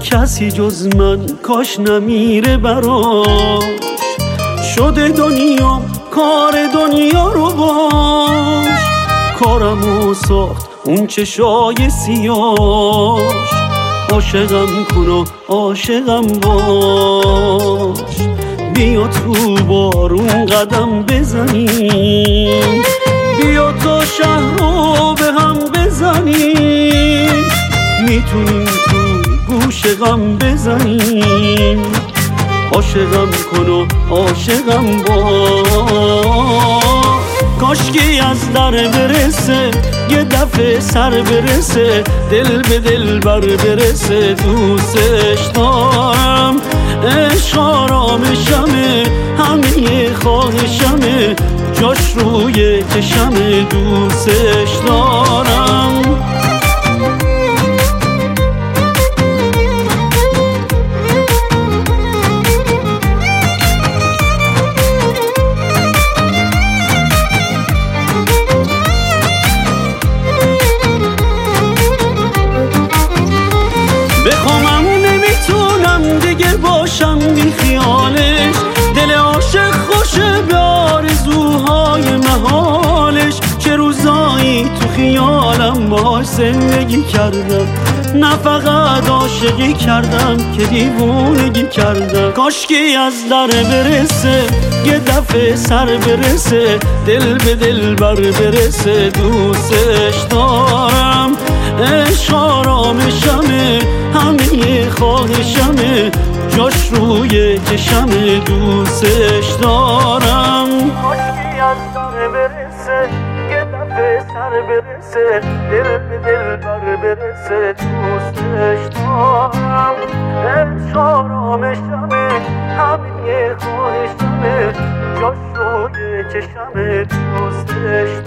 کسی جز من کاش نمیره براش. شده دنیا کار دنیا رو باش، کارمو ساخت اون چشای سیاش. عاشقم کن و عاشقم باش، بیا تو بارون قدم بزنیم، بیا تا شهر رو به هم بزنیم. میتونیم تو گوش غم بزنیم، عاشقم کن و عاشقم باش. کاشکی از در برسه یه دفعه سر برسه، دل به دل بر برسه. دوستش دارم عشق آرامشمه، همه خواهشمه جاش روی چشمه. دوستش دارم بخوامم نمیتونم دیگه باشم بی خیالش، دل عاشق خوشه به آرزوهای محالش. چه روزایی تو خیالم باش زندگی کردم، نه فقط عاشقی کردم که دیوونگی کردم. کاشکی از در برسه یه دفعه سر برسه، دل به دل بر برسه. دوستش دارم عشق آرامشمه، همه خواهشمه جاش روی چشمه. دوستش دارم کاشکی از در برسه یه دفعه سر برسه، دل به دل بر برسه. دوستش دارم عشق آرامشمه، همه خواهشمه جاش روی چشمه. دوستش